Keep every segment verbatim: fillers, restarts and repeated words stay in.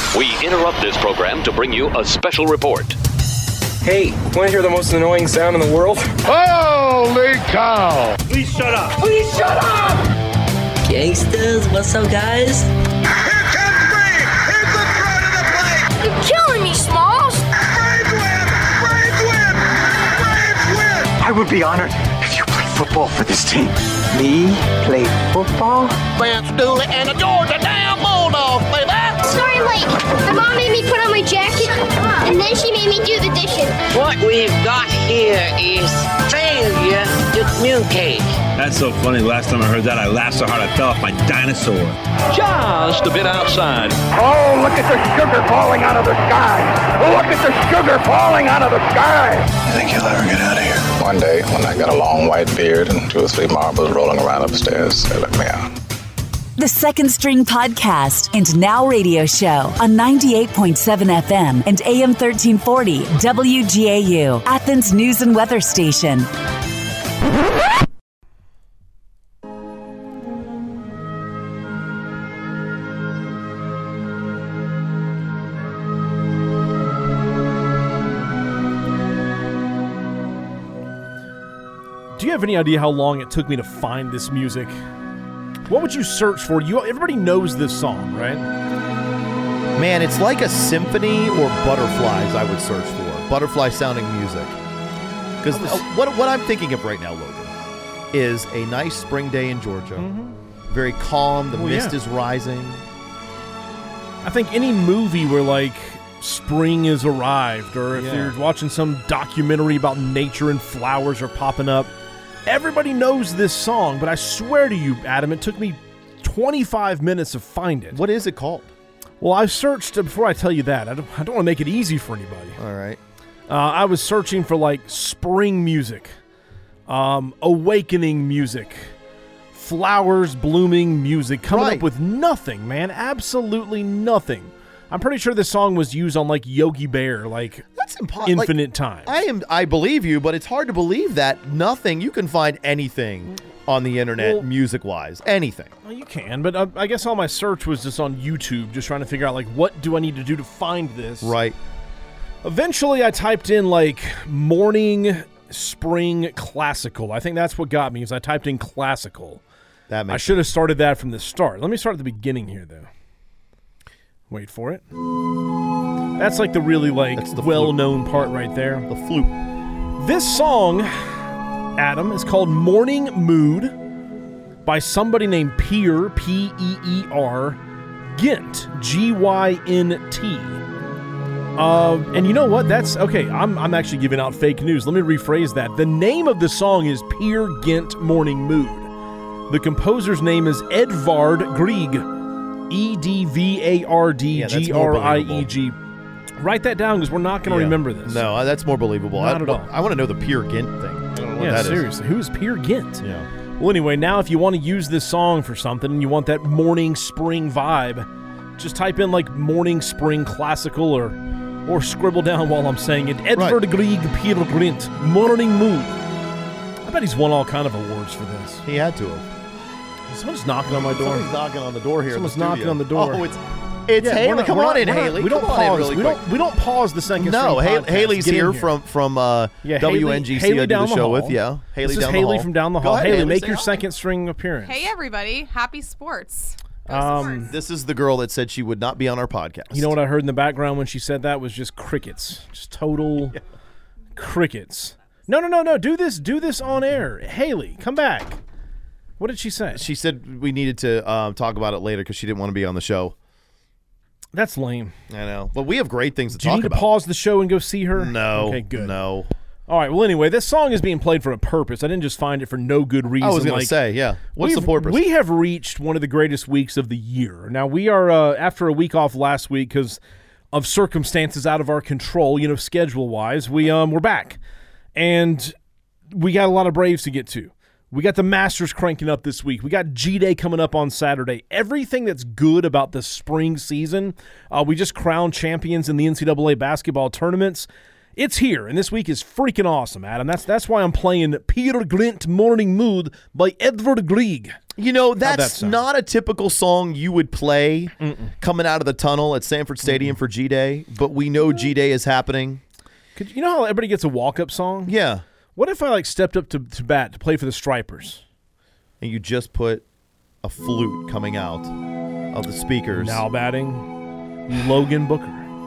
We interrupt this program to bring you a special report. Hey, want to hear the most annoying sound in the world? Holy cow! Please shut up! Please shut up! Gangsters, what's up, guys? Here comes Brave! Here's the front of the plate! You're killing me, Smalls! Braves win! Braves win! Braves win! I would be honored if you played football for this team. Me? Play football? Vance Dooley and the Georgia damn Bulldogs, baby! Sorry, Mike. My mom made me put on my jacket, and then she made me do the dishes. What we've got here is failure to communicate. That's so funny. Last time I heard that, I laughed so hard I fell off my dinosaur. Just a bit outside. Oh, look at the sugar falling out of the sky! Look at the sugar falling out of the sky! You think you'll ever get out of here? One day, when I got a long white beard and two or three marbles rolling around upstairs, they let me out. The Second String Podcast and Now Radio Show on ninety-eight point seven F M and A M thirteen forty W G A U, Athens News and Weather Station. Do you have any idea how long it took me to find this music? What would you search for? You everybody knows this song, right? Man, it's like a symphony or butterflies I would search for. Butterfly-sounding music. Because what, what I'm thinking of right now, Logan, is a nice spring day in Georgia. Mm-hmm. Very calm. The well, mist yeah. is rising. I think any movie where, like, spring has arrived, or if Yeah. you're watching some documentary about nature and flowers are popping up, everybody knows this song, but I swear to you, Adam, it took me twenty-five minutes to find it. What is it called? Well, I searched, before I tell you that, I don't, I don't want to make it easy for anybody. All right. Uh, I was searching for, like, spring music, um, awakening music, flowers blooming music, coming Right. up with nothing, man, absolutely nothing. I'm pretty sure this song was used on, like, Yogi Bear, like, That's impossible. infinite like, times. I am. I believe you, but it's hard to believe that nothing. You can find anything on the internet, Well, music-wise, anything. Well, you can, but uh, I guess all my search was just on YouTube, just trying to figure out, like, what do I need to do to find this? Right. Eventually, I typed in, like, morning spring classical. I think that's what got me, is I typed in classical. That makes I should have started that from the start. Let me start at the beginning here, though. Wait for it. That's like the really, like, the well-known part right there. The flute. This song, Adam, is called Morning Mood by somebody named Peer, P E E R, Gint, G Y N T. Uh, and you know what? That's, okay, I'm, I'm actually giving out fake news. Let me rephrase that. The name of the song is Peer Gint Morning Mood. The composer's name is Edvard Grieg. E D V A R D G R I E G. Write that down because we're not going to Yeah. remember this. No, uh, that's more believable. Not I, at all. I want to know the Peer Gint thing. I don't know what Yeah, that seriously. is. Who's Peer Gint? Yeah. Well, anyway, now if you want to use this song for something and you want that morning spring vibe, just type in, like, morning spring classical or or scribble down while I'm saying it. Edvard Grieg Peer Gint, Morning Mood. I bet he's won all kind of awards for this. He had to have. Someone's knocking on my door. Someone's knocking on the door here. Someone's in the knocking studio. on the door. Oh, it's it's Yeah, we're Haley. not- Come we're on not- in, we're not- Haley. We Come don't on in pause. really we quick. don't. We don't pause the second. No, String Haley, podcast. Haley's Get in here from from uh, Yeah, Haley- W N G C. Haley I do down the the show hall. with you. Haley This is down Haley the from down the Go hall. ahead, Haley, Haley, make say your hi. second string appearance. Hey, everybody. Happy sports. Go Um, sports. This is the girl that said she would not be on our podcast. You know what I heard in the background when she said that was just crickets, just total yeah. crickets. No, no, no, no. Do this. Do this on air. Haley, come back. What did she say? She said we needed to um, talk about it later because she didn't want to be on the show. That's lame. I know, but we have great things to Do you talk need to about. pause the show and go see her? No. Okay, good. No. All right. Well, anyway, this song is being played for a purpose. I didn't just find it for no good reason. I was going like, to say, yeah. What's the we've- purpose? We have reached one of the greatest weeks of the year. Now, we are, uh, after a week off last week because of circumstances out of our control, you know, schedule-wise, we, um, we're back. And we got a lot of Braves to get to. We got the Masters cranking up this week. We got G-Day coming up on Saturday. Everything that's good about the spring season, uh, we just crowned champions in the N C double A basketball tournaments. It's here, and this week is freaking awesome, Adam. That's that's why I'm playing Peer Gint Morning Mood by Edvard Grieg. You know, that's that sound? not a typical song you would play Mm-mm. coming out of the tunnel at Sanford Stadium Mm-mm. for G-Day, but we know G-Day is happening. Could, you know how everybody gets a walk-up song? Yeah. What if I like stepped up to, to bat to play for the Stripers? And you just put a flute coming out of the speakers. Now batting, Logan Booker.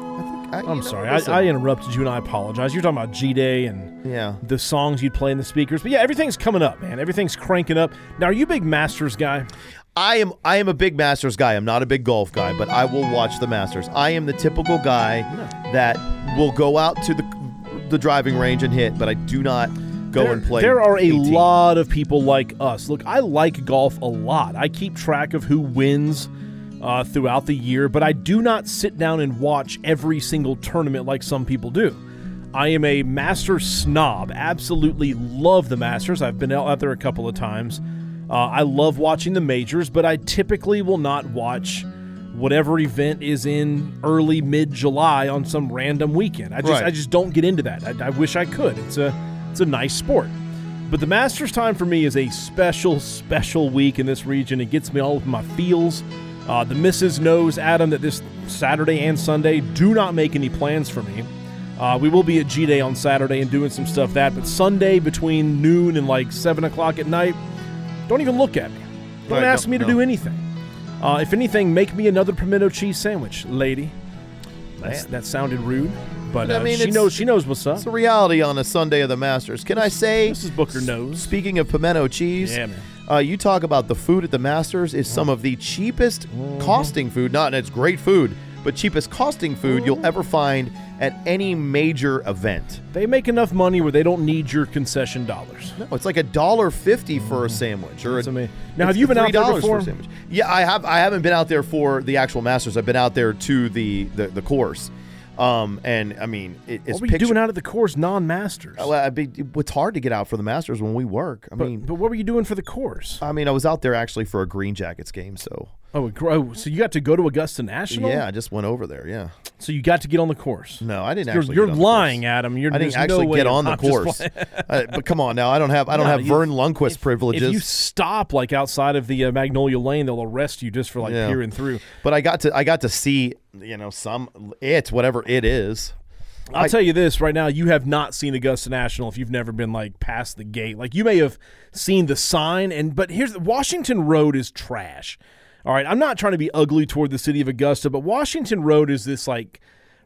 I think I, I'm know, sorry. I, I interrupted you, and I apologize. You're talking about G-Day and yeah. the songs you'd play in the speakers. But, yeah, everything's coming up, man. Everything's cranking up. Now, are you a big Masters guy? I am I am a big Masters guy. I'm not a big golf guy, but I will watch the Masters. I am the typical guy yeah. that will go out to the the driving range and hit, but I do not go there, and play. There are a eighteen. lot of people like us. Look, I like golf a lot. I keep track of who wins uh, throughout the year, but I do not sit down and watch every single tournament like some people do. I am a Masters snob. Absolutely love the Masters. I've been out there a couple of times. Uh, I love watching the majors, but I typically will not watch whatever event is in early mid-July on some random weekend. I just right. I just don't get into that. I, I wish I could. It's a it's a nice sport. But the Masters time for me is a special, special week in this region. It gets me all of my feels. Uh, the missus knows, Adam, that this Saturday and Sunday, do not make any plans for me. Uh, we will be at G-Day on Saturday and doing some stuff that, but Sunday between noon and like seven o'clock at night, don't even look at me. Don't right, ask no, me to no. do anything. Uh, if anything, make me another pimento cheese sandwich, lady. That's, that sounded rude, but uh, I mean, she knows she knows what's up. It's a reality on a Sunday of the Masters. Can I say, Missus Booker knows. Speaking of pimento cheese, yeah, man. Uh, you talk about the food at the Masters is some of the cheapest Mm-hmm. costing food. Not it's great food, but cheapest costing food you'll ever find at any major event. They make enough money where they don't need your concession dollars. No, it's like a dollar fifty for a sandwich. Or That's a, amazing. Now, have you been out there before? For a sandwich. Yeah, I have. I haven't been out there for the actual Masters. I've been out there to the the, the course. Um, and I mean, it, it's what were you picture- doing out at the course, non-Masters? Well, I mean, it's hard to get out for the Masters when we work. I but, mean, but what were you doing for the course? I mean, I was out there actually for a Green Jackets game. So, oh, oh, so you got to go to Augusta National? yeah, I just went over there. Yeah. So you got to get on the course? No, I didn't You're, actually. you're get on the lying, course. Adam. You're, I didn't there's actually no way get on the I'm just course. uh, but come on now, I don't have. I don't No, have you- Vern Lundquist if, privileges. If you stop like outside of the uh, Magnolia Lane, they'll arrest you just for like Yeah. peering through. But I got to. I got to see. You know, some it whatever it is. I'll I, tell you this right now, you have not seen Augusta National if you've never been like past the gate. Like you may have seen the sign, and but here's Washington Road is trash. All right, I'm not trying to be ugly toward the city of Augusta, but Washington Road is this like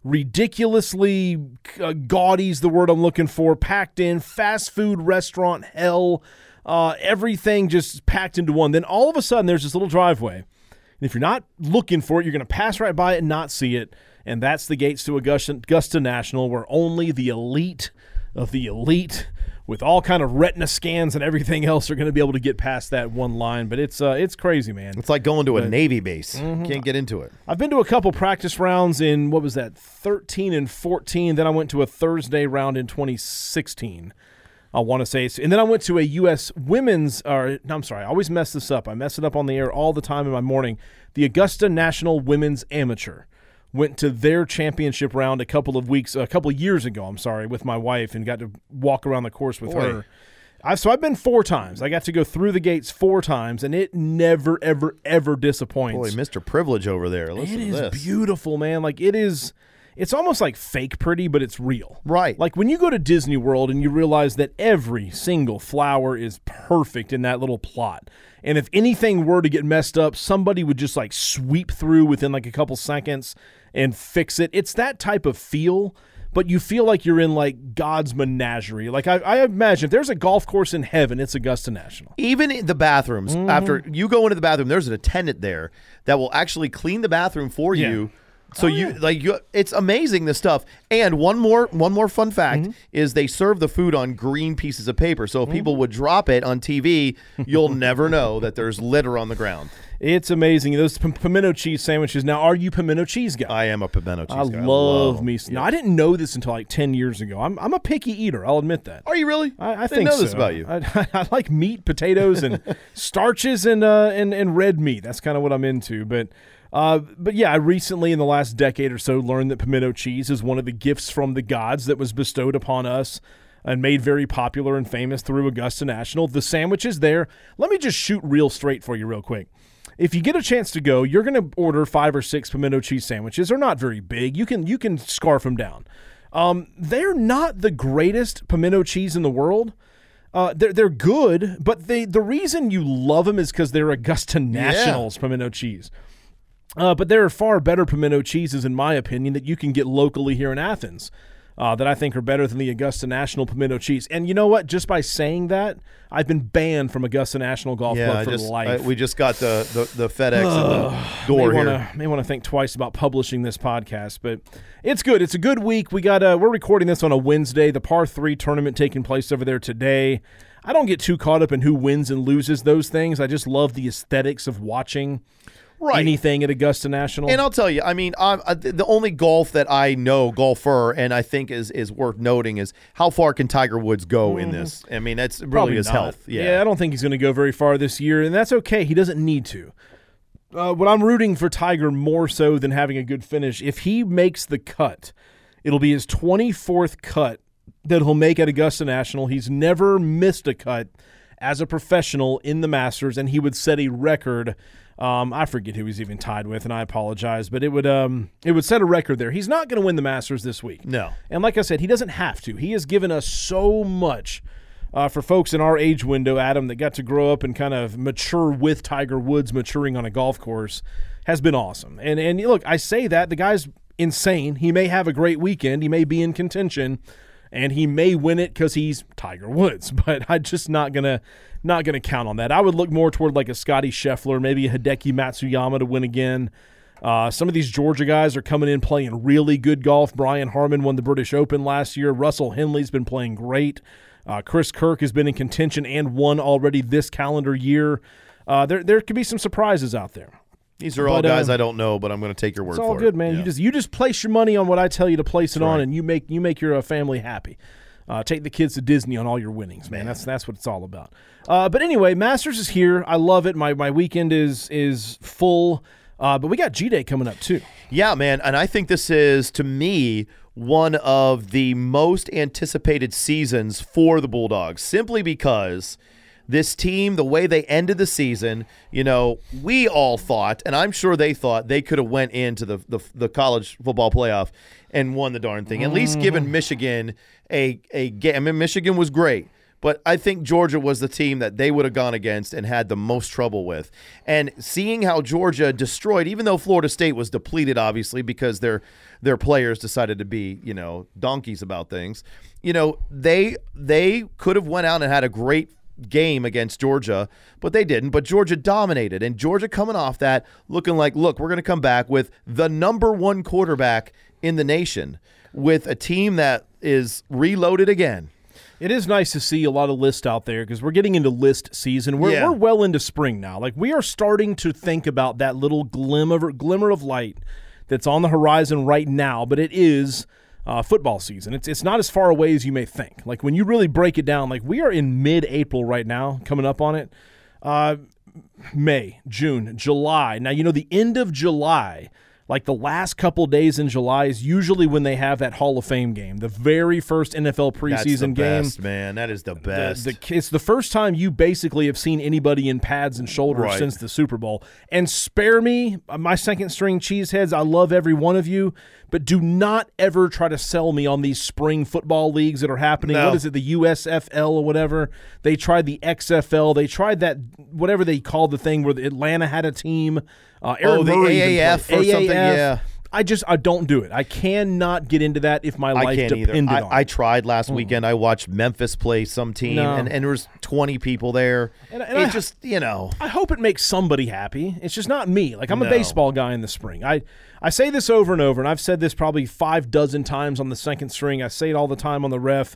ridiculously uh, gaudy's the word I'm looking for, packed in fast food restaurant hell, uh, everything just packed into one. Then all of a sudden there's this little driveway, and if you're not looking for it, you're going to pass right by it and not see it. And that's the gates to Augusta, Augusta National, where only the elite of the elite with all kind of retina scans and everything else are going to be able to get past that one line. But it's uh, it's crazy, man. It's like going to but, a Navy base. Mm-hmm. Can't get into it. I've been to a couple practice rounds in, what was that, thirteen and fourteen. Then I went to a Thursday round in twenty sixteen. I want to say. And then I went to a U S women's, or no, I'm sorry, I always mess this up. I mess it up on the air all the time in my morning. The Augusta National Women's Amateur. Went to their championship round a couple of weeks, a couple of years ago, I'm sorry, with my wife and got to walk around the course with Boy. her. I've, so I've been four times. I got to go through the gates four times, and it never, ever, ever disappoints. Boy, Mister Privilege over there. Listen It to is this. beautiful, man. Like, it is, it's almost like fake pretty, but it's real. Right. Like, when you go to Disney World and you realize that every single flower is perfect in that little plot, and if anything were to get messed up, somebody would just, like, sweep through within, like, a couple seconds and fix it. It's that type of feel, but you feel like you're in, like, God's menagerie. Like, I, I imagine if there's a golf course in heaven, it's Augusta National. Even in the bathrooms, Mm-hmm. after you go into the bathroom, there's an attendant there that will actually clean the bathroom for Yeah. you. So Oh, you yeah. like you, it's amazing this stuff. And one more one more fun fact Mm-hmm. is they serve the food on green pieces of paper. So if people would drop it on T V, you'll never know that there's litter on the ground. It's amazing. Those p- pimento cheese sandwiches. Now, are you pimento cheese guy? I am a pimento cheese I guy. love me. Yeah. Now, I didn't know this until like ten years ago. I'm I'm a picky eater. I'll admit that. Are you really? I, I Didn't think know so. this about you. I, I like meat, potatoes, and starches, and uh and, and red meat. That's kind of what I'm into. But uh but yeah, I recently in the last decade or so learned that pimento cheese is one of the gifts from the gods that was bestowed upon us and made very popular and famous through Augusta National. The sandwiches there, let me just shoot real straight for you real quick. If you get a chance to go, you're going to order five or six pimento cheese sandwiches. They're not very big. You can you can scarf them down. Um, they're not the greatest pimento cheese in the world. Uh, they're they're good, but they the reason you love them is because they're Augusta National's yeah. pimento cheese. Uh, but there are far better pimento cheeses, in my opinion, that you can get locally here in Athens. Uh, that I think are better than the Augusta National pimento cheese. And you know what? Just by saying that, I've been banned from Augusta National Golf yeah, Club for I just, life. I, we just got the, the, the FedEx uh, at the door may here. Wanna, may want to think twice about publishing this podcast, but it's good. It's a good week. We got. Uh, we're recording this on a Wednesday. The par three tournament taking place over there today. I don't get too caught up in who wins and loses those things. I just love the aesthetics of watching right. anything at Augusta National. And I'll tell you, I mean, I'm, uh, the only golf that I know, golfer, and I think is is worth noting is how far can Tiger Woods go mm. in this? I mean, that's really Probably his not. health. Yeah. yeah, I don't think he's going to go very far this year, and that's okay. He doesn't need to. Uh, but I'm rooting for Tiger more so than having a good finish. If he makes the cut, it'll be his twenty-fourth cut that he'll make at Augusta National. He's never missed a cut as a professional in the Masters, and he would set a record. Um, I forget who he's even tied with, and I apologize, but it would um, it would set a record there. He's not going to win the Masters this week. No. And like I said, he doesn't have to. He has given us so much uh, for folks in our age window, Adam, that got to grow up and kind of mature with Tiger Woods maturing on a golf course, has been awesome. And, and look, I say that. The guy's insane. He may have a great weekend. He may be in contention. And he may win it because he's Tiger Woods, but I'm just not gonna not gonna count on that. I would look more toward like a Scotty Scheffler, maybe a Hideki Matsuyama to win again. Uh, some of these Georgia guys are coming in playing really good golf. Brian Harman won the British Open last year. Russell Henley's been playing great. Uh, Chris Kirk has been in contention and won already this calendar year. Uh, there there could be some surprises out there. These are all but, guys uh, I don't know, but I'm going to take your word for it. It's all good, man. Yeah. You just you just place your money on what I tell you to place it That's on, right. and you make you make your uh, family happy. Uh, take the kids to Disney on all your winnings, man. man. That's that's what it's all about. Uh, but anyway, Masters is here. I love it. My my weekend is is full. Uh, but we got G-Day coming up too. Yeah, man. And I think this is, to me, one of the most anticipated seasons for the Bulldogs, simply because this team, the way they ended the season, you know, we all thought, and I'm sure they thought, they could have went into the, the the college football playoff and won the darn thing. At least given Michigan a a game. I mean, Michigan was great, but I think Georgia was the team that they would have gone against and had the most trouble with. And seeing how Georgia destroyed, even though Florida State was depleted, obviously, because their their players decided to be, you know, donkeys about things. You know, they they could have went out and had a great game against Georgia, but they didn't. But Georgia dominated, and Georgia coming off that looking like, look, we're going to come back with the number one quarterback in the nation with a team that is reloaded again. It is nice to see a lot of lists out there because we're getting into list season. We're, Yeah. we're well into spring now. Like, we are starting to think about that little glimmer glimmer of light that's on the horizon right now, but it is uh, football season. It's it's not as far away as you may think. Like, when you really break it down, like, we are in mid-April right now, coming up on it. Uh, May, June, July. Now, you know, the end of July, like the last couple days in July, is usually when they have that Hall of Fame game, the very first N F L preseason That's the game. best, man. That is the best. The, the, it's the first time you basically have seen anybody in pads and shoulders Right. since the Super Bowl. And spare me, my second string cheeseheads, I love every one of you, but do not ever try to sell me on these spring football leagues that are happening. No. What is it, the U S F L or whatever? They tried the X F L. They tried that, whatever they called the thing where Atlanta had a team. Uh, Aaron Oh, the Murray even A A F played. or something, A A F. yeah. I just, I don't do it. I cannot get into that if my I life can't either. depended I, on I it. tried last weekend. I watched Memphis play some team, No. and, and there was twenty people there. And- and it I- just, you know. I hope it makes somebody happy. It's just not me. Like, I'm No. a baseball guy in the spring. I, I say this over and over, and I've said this probably five dozen times on the second string. I say it all the time on the ref.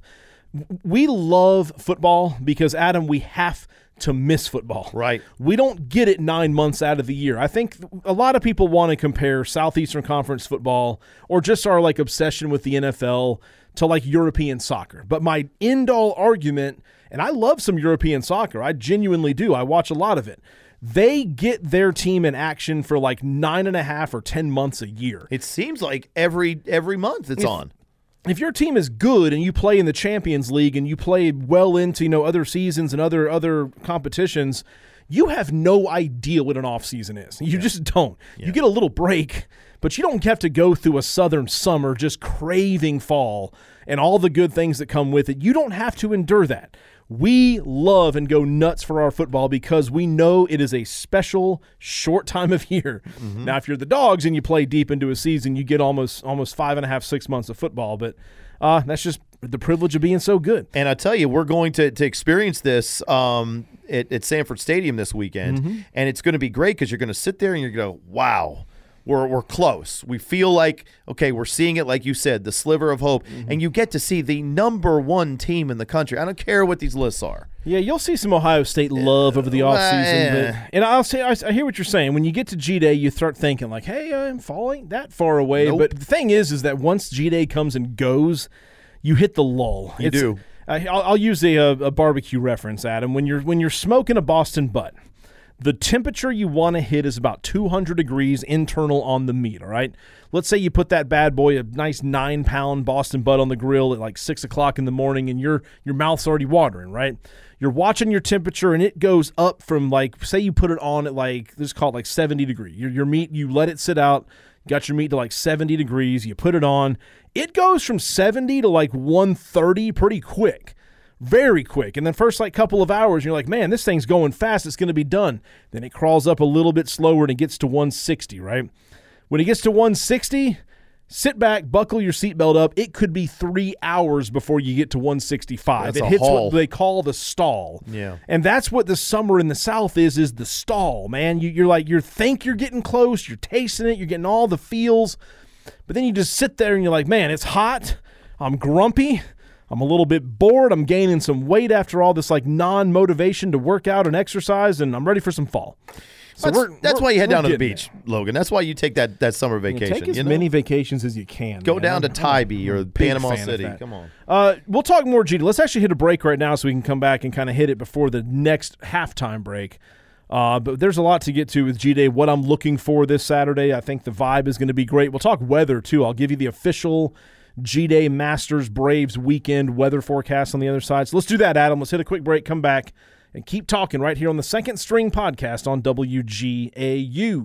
We love football because, Adam, we have to miss football. Right. We don't get it nine months out of the year. I think a lot of people want to compare Southeastern Conference football or just our, like, obsession with the N F L to, like, European soccer. But my end-all argument, and I love some European soccer. I genuinely do. I watch a lot of it. They get their team in action for like nine and a half or ten months a year. It seems like every every month it's If- on. if your team is good and you play in the Champions League and you play well into, you know, other seasons and other other competitions, you have no idea what an off season is. You yeah. just don't. Yeah. You get a little break, but you don't have to go through a southern summer just craving fall and all the good things that come with it. You don't have to endure that. We love and go nuts for our football because we know it is a special short time of year. Mm-hmm. Now, if you're the Dogs and you play deep into a season, you get almost almost five and a half, six months of football. But uh, that's just the privilege of being so good. And I tell you, we're going to, to experience this um, at, at Sanford Stadium this weekend, mm-hmm. and it's going to be great because you're going to sit there and you're going to go, wow. We're we're close. We feel like, okay, we're seeing it like you said, the sliver of hope. Mm-hmm. And you get to see the number one team in the country. I don't care what these lists are. Yeah, you'll see some Ohio State love over the offseason. Uh, but, and I'll say, I, I hear what you're saying. When you get to G-Day, you start thinking like, hey, I'm falling that far away. Nope. But the thing is, is that once G-Day comes and goes, you hit the lull. You it's, do. Uh, I'll, I'll use a, a, a barbecue reference, Adam. When you're when you're smoking a Boston butt, the temperature you want to hit is about two hundred degrees internal on the meat, all right? Let's say you put that bad boy, a nice nine-pound Boston butt on the grill at like six o'clock in the morning, and your your mouth's already watering, right? You're watching your temperature, and it goes up from like, say you put it on at like, let's call it like seventy degrees. Your, your meat, you let it sit out, got your meat to like seventy degrees, you put it on. It goes from seventy to like one thirty pretty quick. Very quick. And then first like couple of hours, you're like, man, this thing's going fast. It's going to be done. Then it crawls up a little bit slower and it gets to one sixty, right? When it gets to one sixty, sit back, buckle your seatbelt up. It could be three hours before you get to one sixty-five. That's it a hits haul. what they call the stall. Yeah. And that's what the summer in the South is, is the stall, man. You, you're like, you think you're getting close. You're tasting it. You're getting all the feels. But then you just sit there and you're like, man, it's hot. I'm grumpy. I'm a little bit bored. I'm gaining some weight after all this like non-motivation to work out and exercise, and I'm ready for some fall. So that's we're, that's we're, why you head down to the there. beach, Logan. That's why you take that, that summer vacation. You take as you know? many vacations as you can. Go man. down I'm, to Tybee or Panama fan City. of that. Come on. Uh, we'll talk more G D. Let's actually hit a break right now so we can come back and kind of hit it before the next halftime break. Uh, but there's a lot to get to with G-Day, what I'm looking for this Saturday. I think the vibe is going to be great. We'll talk weather, too. I'll give you the official G-Day Masters Braves weekend weather forecast on the other side. So let's do that, Adam. Let's hit a quick break, come back, and keep talking right here on the Second String Podcast on W G A U.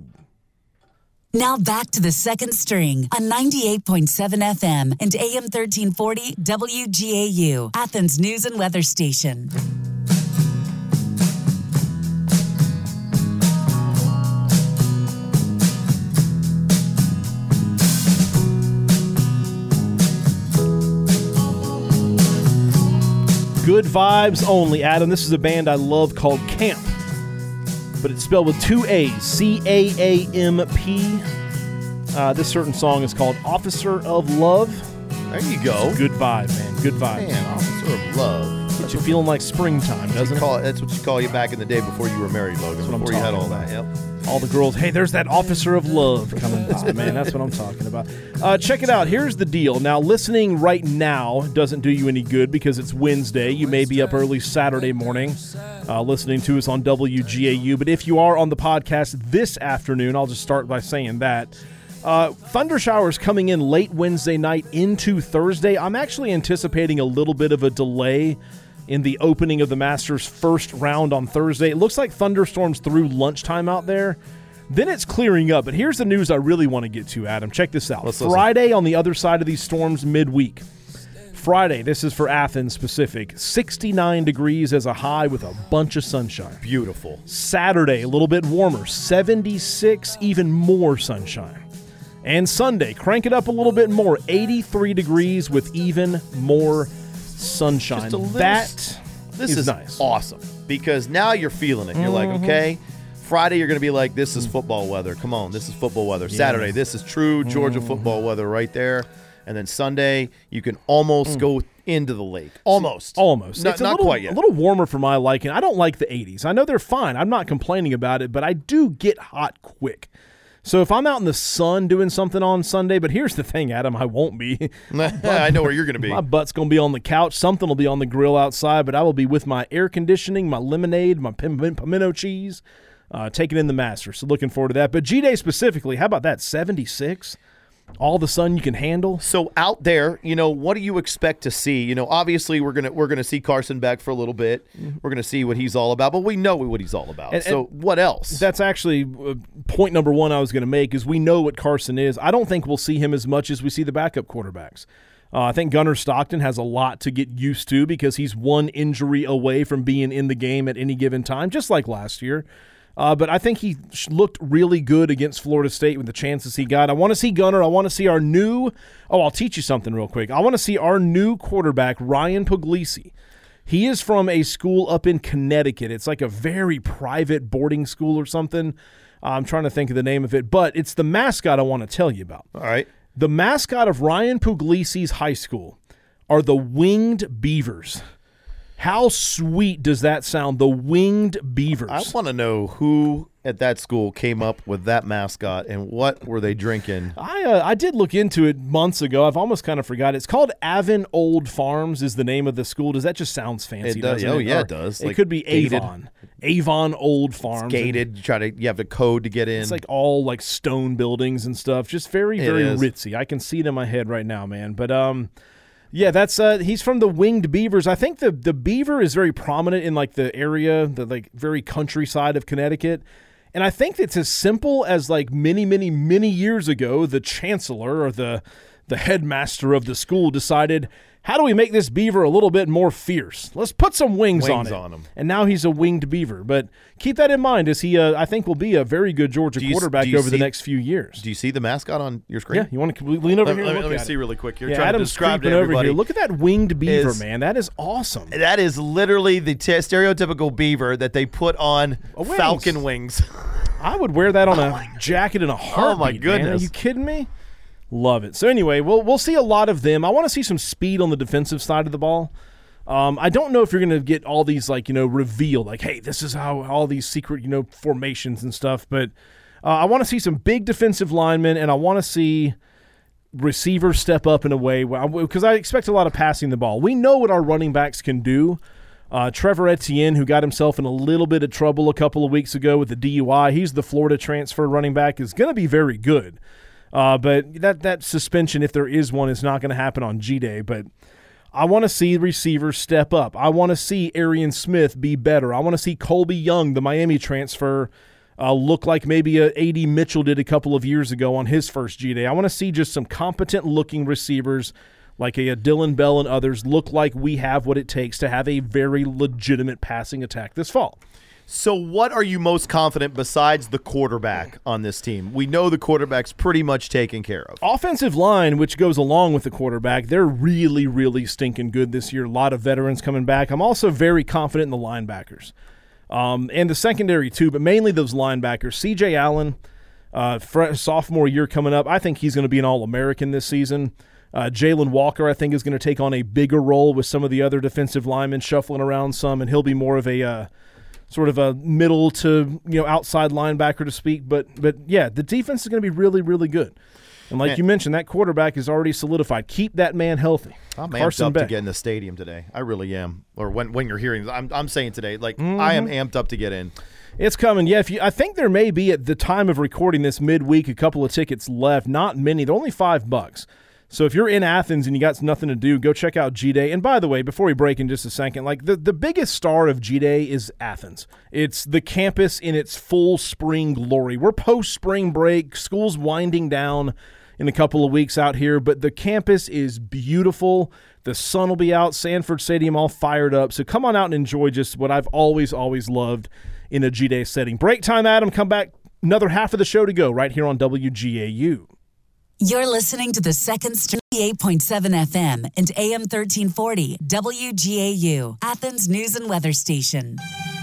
Now back to the Second String on ninety-eight point seven F M and A M thirteen forty W G A U, Athens News and Weather Station. Good vibes only, Adam. This is a band I love called Camp, but it's spelled with two A's, C A A M P. Uh, this certain song is called Officer of Love. There you go. Good vibe, man. Good vibe. Man, Officer of Love. Gets you feeling like springtime, doesn't it? Call it? That's what you call you back in the day before you were married, Logan. That's what I'm before you had all talking that. Yep. All the girls, hey, there's that Officer of Love coming by, man. That's what I'm talking about. Uh, check it out. Here's the deal. Now, listening right now doesn't do you any good because it's Wednesday. You may be up early Saturday morning uh, listening to us on W G A U. But if you are on the podcast this afternoon, I'll just start by saying that. Uh, thunder showers coming in late Wednesday night into Thursday. I'm actually anticipating a little bit of a delay in the opening of the Masters first round on Thursday. It looks like thunderstorms through lunchtime out there. Then it's clearing up. But here's the news I really want to get to, Adam. Check this out. Let's Friday on the other side of these storms midweek. Friday, this is for Athens specific, sixty-nine degrees as a high with a bunch of sunshine. Beautiful. Saturday, a little bit warmer, seventy-six, even more sunshine. And Sunday, crank it up a little bit more, eighty-three degrees with even more sunshine. Just a little, that this is, is nice awesome because now you're feeling it. You're mm-hmm. like, okay, Friday you're going to be like, this is football weather. Come on, this is football weather. Yeah. Saturday, this is true Georgia mm-hmm. football weather right there. And then Sunday, you can almost mm. go into the lake. Almost. Almost. Not, it's a not little, quite yet. A little warmer for my liking. I don't like the eighties. I know they're fine. I'm not complaining about it, but I do get hot quick. So if I'm out in the sun doing something on Sunday, but here's the thing, Adam, I won't be. I know where you're going to be. My butt's going to be on the couch. Something will be on the grill outside, but I will be with my air conditioning, my lemonade, my pimento cheese, uh, taking in the Masters. So looking forward to that. But G-Day specifically, how about that, seventy-six? all of a sudden you can handle. So out there, you know, what do you expect to see? You know, obviously we're gonna we're gonna see Carson Beck for a little bit. We're gonna see what he's all about, but we know what he's all about. And, so and what else? That's actually uh, point number one I was going to make is we know what Carson is. I don't think we'll see him as much as we see the backup quarterbacks. Uh, I think Gunnar Stockton has a lot to get used to because he's one injury away from being in the game at any given time, just like last year. Uh, but I think he looked really good against Florida State with the chances he got. I want to see Gunnar. I want to see our new – oh, I'll teach you something real quick. I want to see our new quarterback, Ryan Puglisi. He is from a school up in Connecticut. It's like a very private boarding school or something. I'm trying to think of the name of it, but it's the mascot I want to tell you about. All right. The mascot of Ryan Puglisi's high school are the Winged Beavers. How sweet does that sound, the Winged Beavers? I want to know who at that school came up with that mascot and what were they drinking? I uh, I did look into it months ago. I've almost kind of forgot. It's called Avon Old Farms is the name of the school. Does that just sounds fancy? It does. Doesn't Oh, it? yeah, Or it does. It Like could be gated. Avon. Avon Old Farms. It's gated. You try to you have the code to get in. It's like all like stone buildings and stuff. Just very, It very is. ritzy. I can see it in my head right now, man. But um yeah, that's uh he's from the Winged Beavers. I think the the beaver is very prominent in like the area, the like very countryside of Connecticut. And I think it's as simple as like many, many, many years ago, the chancellor or the the headmaster of the school decided, how do we make this beaver a little bit more fierce? Let's put some wings, Wings on it. on him. And now he's a winged beaver. But keep that in mind as he, uh, I think, will be a very good Georgia Do you- quarterback do you over the see- next few years. Do you see the mascot on your screen? Yeah, you want to lean over Let- here let and me- look let me at see it. really quick here. Yeah, Trying to Adam's describe to creeping over everybody. here. Look at that winged beaver, Is- man. That is awesome. That is literally the t- stereotypical beaver that they put on wings. falcon wings. I would wear that on a jacket in a heartbeat. Oh, my man. goodness. Are you kidding me? Love it. So anyway, we'll we'll see a lot of them. I want to see some speed on the defensive side of the ball. Um, I don't know if you're going to get all these like you know revealed, like hey, this is how all these secret you know formations and stuff. But uh, I want to see some big defensive linemen, and I want to see receivers step up in a way because I expect a lot of passing the ball. We know what our running backs can do. Uh, Trevor Etienne, who got himself in a little bit of trouble a couple of weeks ago with the D U I, he's the Florida transfer running back, is going to be very good. Uh, but that that suspension, if there is one, is not going to happen on G-Day. But I want to see receivers step up. I want to see Arian Smith be better. I want to see Colby Young, the Miami transfer, uh, look like maybe a A D Mitchell did a couple of years ago on his first G-Day. I want to see just some competent-looking receivers like a, a Dylan Bell and others look like we have what it takes to have a very legitimate passing attack this fall. So what are you most confident besides the quarterback on this team? We know the quarterback's pretty much taken care of. Offensive line, which goes along with the quarterback, they're really, really stinking good this year. A lot of veterans coming back. I'm also very confident in the linebackers. Um, and the secondary too, but mainly those linebackers. C J Allen, uh, fr- sophomore year coming up, I think he's going to be an All-American this season. Uh, Jalen Walker, I think, is going to take on a bigger role with some of the other defensive linemen shuffling around some, and he'll be more of a uh, sort of a middle to you know outside linebacker to speak. But but yeah, the defense is going to be really, really good. And like Man. you mentioned, that quarterback is already solidified. Keep that man healthy. I'm Carson amped up Beck. to get in the stadium today. I really am. Or when when you're hearing, I'm I'm saying today, like Mhm. I am amped up to get in. It's coming. Yeah, if you, I think there may be at the time of recording this midweek a couple of tickets left. Not many. They're only five bucks. So if you're in Athens and you got nothing to do, go check out G-Day. And by the way, before we break in just a second, like the, the biggest star of G-Day is Athens. It's the campus in its full spring glory. We're post-spring break. School's winding down in a couple of weeks out here, but the campus is beautiful. The sun will be out. Sanford Stadium all fired up. So come on out and enjoy just what I've always, always loved in a G-Day setting. Break time, Adam. Come back. Another half of the show to go right here on W G A U. You're listening to the Second Street eight point seven F M and A M thirteen forty W G A U, Athens News and Weather Station.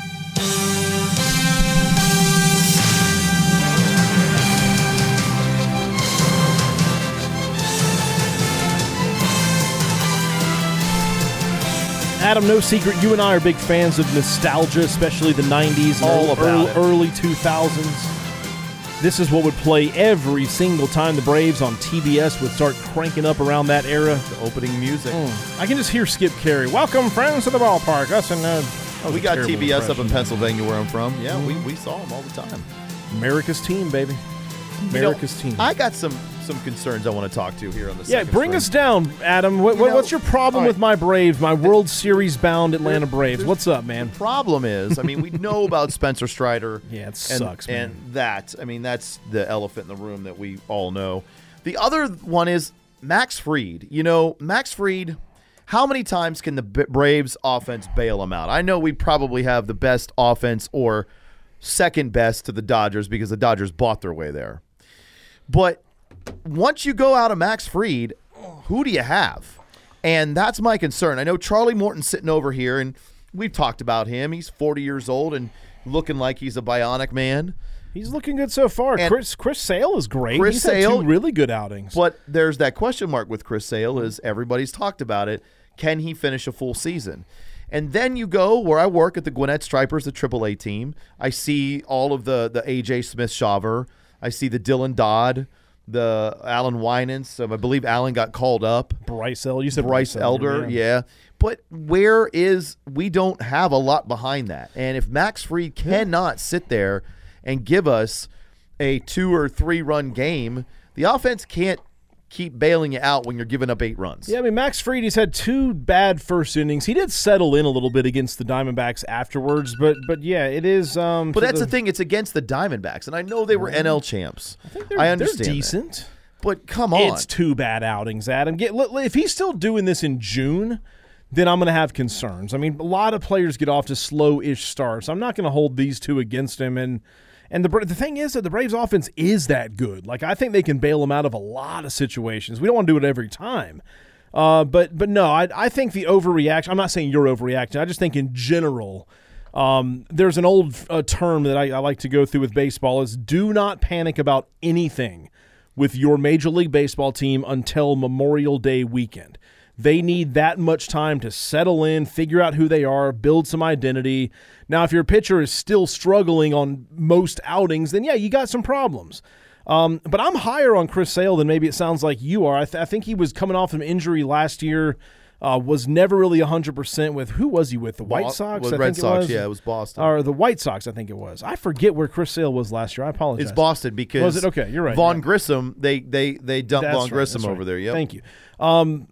Adam, no secret, you and I are big fans of nostalgia, especially the nineties and All early, about early, it. early two thousands. This is what would play every single time the Braves on T B S would start cranking up around that era. The opening music. Mm. I can just hear Skip Carey. Welcome, friends, to the ballpark. Us and uh, that was We a got terrible T B S up in impression. Pennsylvania where I'm from. Yeah, we, we saw them all the time. America's team, baby. America's you know, team. I got some some concerns I want to talk to here on the Yeah, second bring string. us down, Adam. What, You know, what's your problem right. with my Braves, my World Series bound Atlanta Braves? What's up, man? The problem is, I mean, we know about Spencer Strider. Yeah, it and, sucks, man. And that, I mean, that's the elephant in the room that we all know. The other one is Max Fried. You know, Max Fried, how many times can the Braves offense bail him out? I know we probably have the best offense or second best to the Dodgers because the Dodgers bought their way there. But once you go out of Max Fried, who do you have? And that's my concern. I know Charlie Morton's sitting over here, and we've talked about him. He's forty years old and looking like he's a bionic man. He's looking good so far. And Chris Chris Sale is great. Chris He's Sale, had two really good outings. But there's that question mark with Chris Sale is everybody's talked about it. Can he finish a full season? And then you go where I work at the Gwinnett Stripers, the triple A team. I see all of the the A J Smith-Shawver. I see the Dylan Dodd, the Alan Winans. So I believe Alan got called up. Bryce Elder. You said Bryce, Bryce Elder, Elder, yeah. yeah. But where is – we don't have a lot behind that. And if Max Fried cannot sit there and give us a two- or three-run game, the offense can't keep bailing you out when you're giving up eight runs. Yeah, I mean, Max Fried, he's had two bad first innings. He did settle in a little bit against the Diamondbacks afterwards, but but yeah, it is. Um, but that's the, the thing; it's against the Diamondbacks, and I know they were N L champs. I think they're, I understand they're decent, that. But come on, it's two bad outings, Adam. Get if he's still doing this in June, then I'm going to have concerns. I mean, a lot of players get off to slow-ish starts. I'm not going to hold these two against him, and. And the the thing is that the Braves offense is that good. Like, I think they can bail them out of a lot of situations. We don't want to do it every time. Uh, but but no, I, I think the overreaction – I'm not saying you're overreacting. I just think in general um, there's an old uh, term that I, I like to go through with baseball is do not panic about anything with your Major League Baseball team until Memorial Day weekend. They need that much time to settle in, figure out who they are, build some identity. Now, if your pitcher is still struggling on most outings, then yeah, you got some problems. Um, but I'm higher on Chris Sale than maybe it sounds like you are. I, th- I think he was coming off an injury last year, uh, was never really one hundred percent with – who was he with? The White Sox? With I Red think Sox, it was? yeah, it was Boston. Or the White Sox, I think it was. I forget where Chris Sale was last year. I apologize. It's Boston because was it? Okay, you're right. Vaughn yeah. Grissom, they they they dumped That's Vaughn right, Grissom that's over right. there. Yep. Thank you. Um,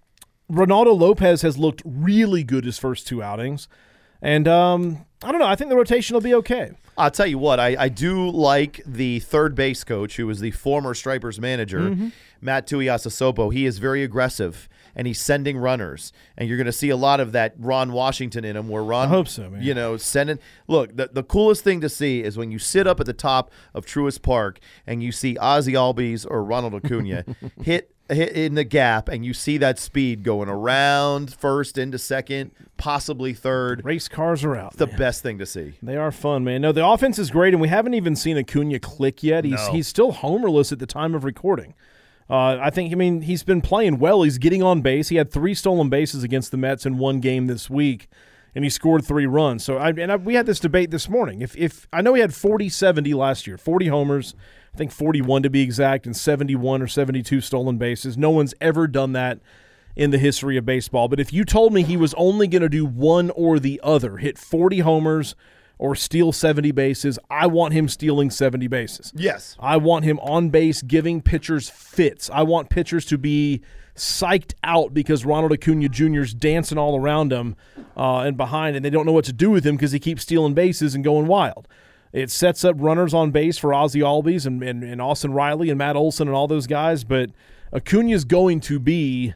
Ronaldo Lopez has looked really good his first two outings. And um, I don't know. I think the rotation will be okay. I'll tell you what. I, I do like the third base coach, who was the former Stripers manager, Mm-hmm. Matt Tuiasosopo. He is very aggressive, and he's sending runners. And you're going to see a lot of that Ron Washington in him, where Ron, I hope so, man. you know, sending. Look, the, the coolest thing to see is when you sit up at the top of Truist Park and you see Ozzie Albies or Ronald Acuna hit hit in the gap, and you see that speed going around first into second, possibly third. Race cars are out. It's the man. best thing to see. They are fun, man. No, the offense is great, and we haven't even seen Acuna click yet. He's No. he's still homerless at the time of recording. Uh, I think, I mean, he's been playing well. He's getting on base. He had three stolen bases against the Mets in one game this week, and he scored three runs. So, I, and I, we had this debate this morning. If if I know he had forty seventy last year, forty homers, I think forty-one to be exact, and seventy-one or seventy-two stolen bases. No one's ever done that in the history of baseball. But if you told me he was only going to do one or the other, hit forty homers or steal seventy bases, I want him stealing seventy bases. Yes. I want him on base giving pitchers fits. I want pitchers to be psyched out because Ronald Acuna Junior's dancing all around him uh, and behind, and they don't know what to do with him because he keeps stealing bases and going wild. It sets up runners on base for Ozzie Albies and, and, and Austin Riley and Matt Olson and all those guys, but Acuna's going to be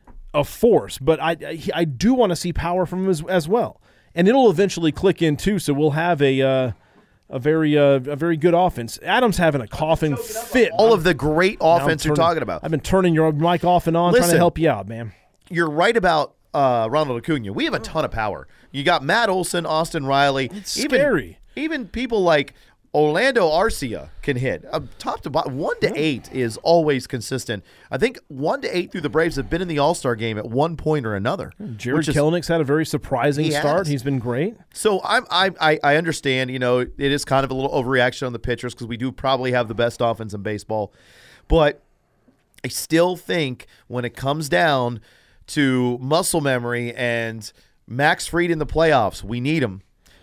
a force. But I, I, I do want to see power from him as, as well. And it'll eventually click in too, so we'll have a uh, a very uh, a very good offense. Adam's having a coughing fit. All of the great offense turning, you're talking about. I've been turning your mic off and on, Listen, trying to help you out, man. You're right about uh, Ronald Acuna. We have a ton of power. You got Matt Olson, Austin Riley. It's even, scary. Even people like Orlando Arcia can hit. Uh, top to bottom, one to eight is always consistent. I think one to eight through the Braves have been in the All-Star game at one point or another. Jared Kelenick's had a very surprising he start. has. He's been great. So I'm, I, I I understand, you know, it is kind of a little overreaction on the pitchers because we do probably have the best offense in baseball. But I still think when it comes down to muscle memory and Max Fried in the playoffs, we need him.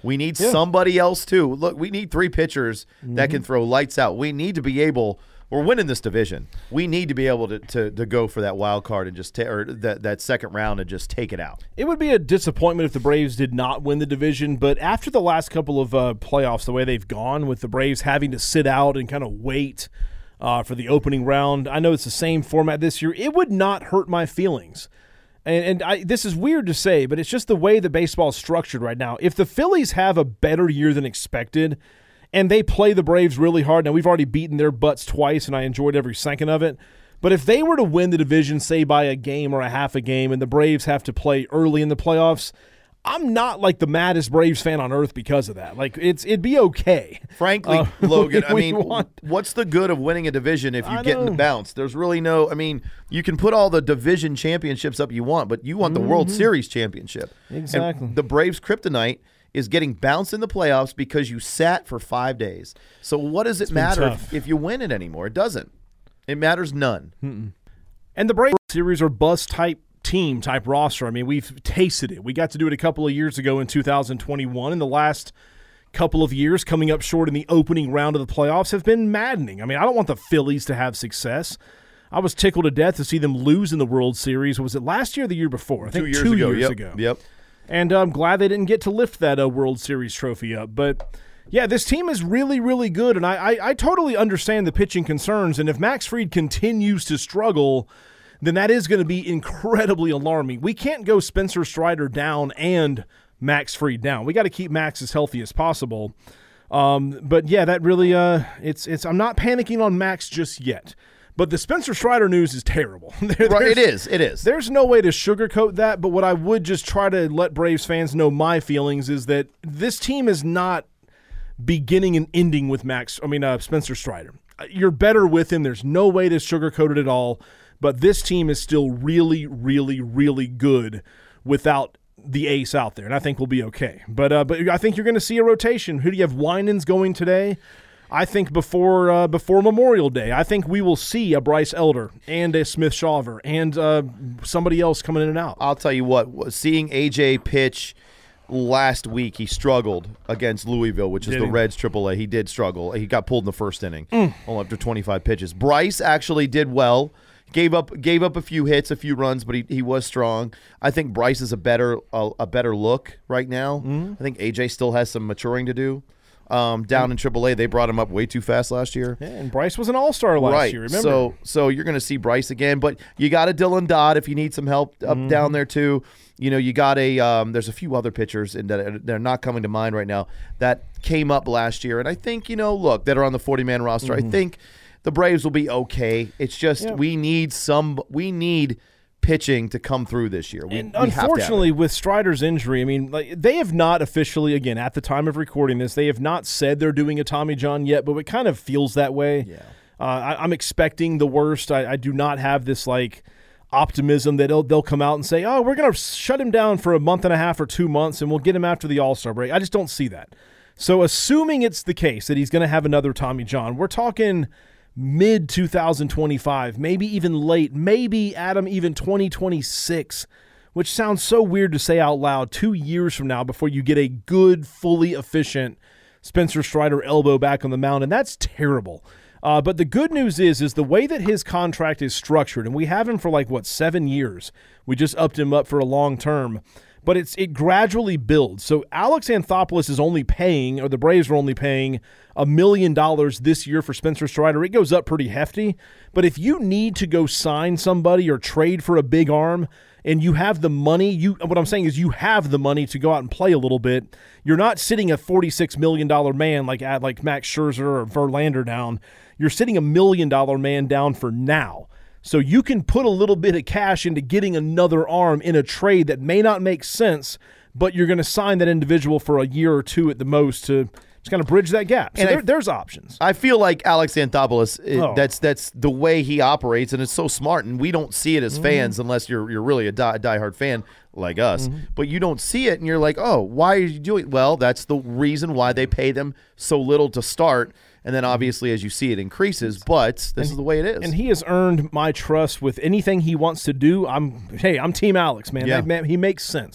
We need Yeah. somebody else too. Look, we need three pitchers mm-hmm. that can throw lights out. We need to be able. We're winning this division. We need to be able to to, to go for that wild card and just ta- or that that second round and just take it out. It would be a disappointment if the Braves did not win the division, but after the last couple of uh, playoffs, the way they've gone with the Braves having to sit out and kind of wait uh, for the opening round, I know it's the same format this year. It would not hurt my feelings. And, and I, this is weird to say, but it's just the way the baseball is structured right now. If the Phillies have a better year than expected, and they play the Braves really hard. Now, we've already beaten their butts twice, and I enjoyed every second of it. But if they were to win the division, say, by a game or a half a game, and the Braves have to play early in the playoffs, I'm not like the maddest Braves fan on earth because of that. Like, it's it'd be okay. Frankly, uh, Logan, we, I mean, want, what's the good of winning a division if you I get in the know. bounce? There's really no – I mean, you can put all the division championships up you want, but you want the mm-hmm. World Series championship. Exactly. And the Braves' kryptonite – is getting bounced in the playoffs because you sat for five days. So what does it It's matter tough. if, if you win it anymore? It doesn't. It matters none. Mm-mm. And the Braves series are bust type team type roster. I mean, we've tasted it. We got to do it a couple of years ago in two thousand twenty-one. In the last couple of years, coming up short in the opening round of the playoffs have been maddening. I mean, I don't want the Phillies to have success. I was tickled to death to see them lose in the World Series. Was it last year or the year before? I think two years two ago. years yep. ago. Yep. And I'm glad they didn't get to lift that uh, World Series trophy up. But, yeah, this team is really, really good, and I, I, I totally understand the pitching concerns. And if Max Fried continues to struggle, then that is going to be incredibly alarming. We can't go Spencer Strider down and Max Fried down. We got to keep Max as healthy as possible. Um, but, yeah, that really uh, – it's it's. I'm not panicking on Max just yet. But the Spencer Strider news is terrible. there, right, it is. It is. There's no way to sugarcoat that, but what I would just try to let Braves fans know my feelings is that this team is not beginning and ending with Max. I mean, uh, Spencer Strider. You're better with him. There's no way to sugarcoat it at all. But this team is still really, really, really good without the ace out there, and I think we'll be okay. But uh, but I think you're going to see a rotation. Who do you have? Winans going today? I think before uh, before Memorial Day, I think we will see a Bryce Elder and a Smith Shawver and uh, somebody else coming in and out. I'll tell you what, seeing A J pitch last week, he struggled against Louisville, which is Did the he? Reds triple A. He did struggle. He got pulled in the first inning, Mm. only after twenty-five pitches. Bryce actually did well. Gave up gave up a few hits, a few runs, but he, he was strong. I think Bryce is a better a, a better look right now. Mm-hmm. I think A J still has some maturing to do. Um, down in triple A, they brought him up way too fast last year. Yeah, and Bryce was an all-star last right. year, remember? So so you're going to see Bryce again, but you got a Dylan Dodd if you need some help up Mm-hmm. down there too. You know, you got a um, there's a few other pitchers and that they're not coming to mind right now that came up last year, and I think, you know, look, that are on the forty-man roster. Mm-hmm. I think the Braves will be okay. It's just Yeah. we need some we need pitching to come through this year. We, And we have to have it. unfortunately, with Strider's injury, I mean, like they have not officially, again, at the time of recording this, they have not said they're doing a Tommy John yet, but it kind of feels that way. Yeah. Uh, I, I'm expecting the worst. I, I do not have this like optimism that they'll, they'll come out and say, oh, we're going to shut him down for a month and a half or two months and we'll get him after the All-Star break. I just don't see that. So assuming it's the case that he's going to have another Tommy John, we're talking mid twenty twenty-five, maybe even late, maybe, Adam, even twenty twenty-six, which sounds so weird to say out loud, two years from now before you get a good, fully efficient Spencer Strider elbow back on the mound, and that's terrible. Uh, but the good news is, is the way that his contract is structured, and we have him for like, what, seven years. We just upped him up for a long term. But it's it gradually builds. So Alex Anthopoulos is only paying, or the Braves are only paying, a million dollars this year for Spencer Strider. It goes up pretty hefty. But if you need to go sign somebody or trade for a big arm, and you have the money, you what I'm saying is you have the money to go out and play a little bit. You're not sitting a forty-six million dollars man like at like Max Scherzer or Verlander down. You're sitting a million dollar man down for now. So you can put a little bit of cash into getting another arm in a trade that may not make sense, but you're going to sign that individual for a year or two at the most to just kind of bridge that gap. So And there, I- there's options. I feel like Alex Anthopoulos, it- Oh. that's that's the way he operates, and it's so smart, and we don't see it as Mm-hmm. fans unless you're you're really a die, diehard fan like us. Mm-hmm. But you don't see it, and you're like, oh, why are you doing? Well, that's the reason why they pay them so little to start, and then obviously as you see it increases. But this And- is the way it is. And he has earned my trust with anything he wants to do. I'm hey, I'm Team Alex, man. Yeah. That man, he makes sense.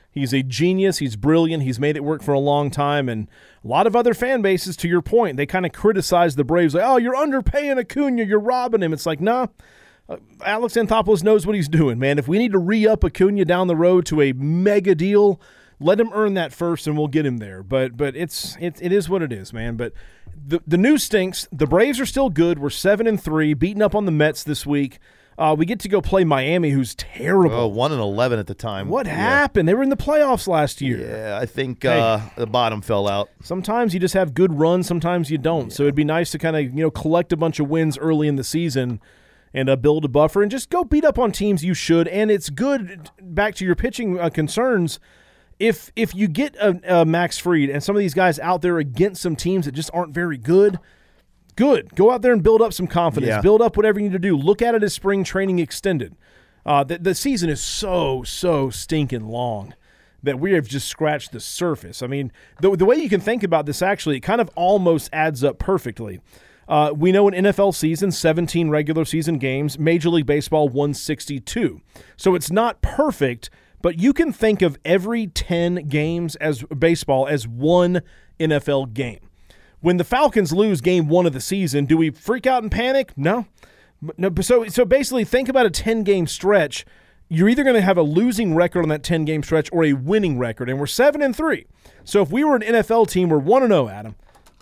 He's a genius. He's brilliant. He's made it work for a long time. And a lot of other fan bases, to your point, they kind of criticize the Braves. Like, oh, you're underpaying Acuna. You're robbing him. It's like, nah. Uh, Alex Anthopoulos knows what he's doing, man. If we need to re-up Acuna down the road to a mega deal, let him earn that first, and we'll get him there. But but it's it, it is what it is, man. But the the news stinks. The Braves are still good. We're seven and three, beating up on the Mets this week. Uh, we get to go play Miami, who's terrible. Oh, one and eleven at the time. What yeah. happened? They were in the playoffs last year. Yeah, I think uh, hey, the bottom fell out. Sometimes you just have good runs. Sometimes you don't. Yeah. So it'd be nice to kind of you know collect a bunch of wins early in the season and uh, build a buffer and just go beat up on teams you should. And it's good, back to your pitching uh, concerns, if if you get a, a Max Fried and some of these guys out there against some teams that just aren't very good, good. Go out there and build up some confidence. Yeah. Build up whatever you need to do. Look at it as spring training extended. Uh, the, the season is so, so stinking long that we have just scratched the surface. I mean, the, the way you can think about this, actually, it kind of almost adds up perfectly. Uh, we know an N F L season, seventeen regular season games, Major League Baseball one sixty-two. So it's not perfect, but you can think of every ten games as baseball as one N F L game. When the Falcons lose game one of the season, do we freak out and panic? No. No. So, so basically, think about a ten-game stretch. You're either going to have a losing record on that ten-game stretch or a winning record, and we're seven and three. So if we were an N F L team, we're one and zero, Adam.